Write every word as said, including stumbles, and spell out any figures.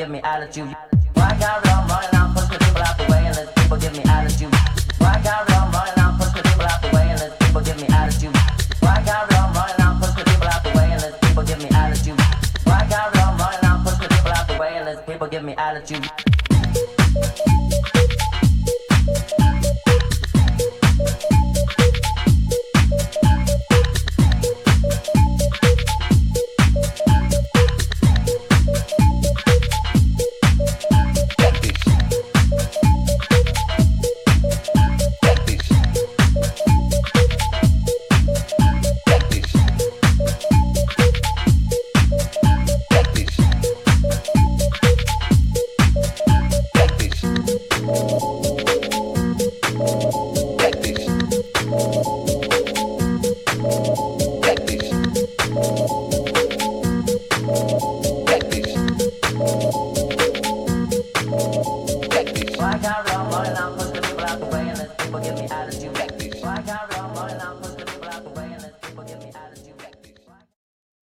give me attitude. Why carry on running out, pushing the people out the way and let people give me attitude. Why carry on running out, pushing the people out the way and let people give me attitude. Why carry on running out, pushing the people out the way and let people give me attitude. Why carry on running out, pushing the people out the way and let people give me attitude.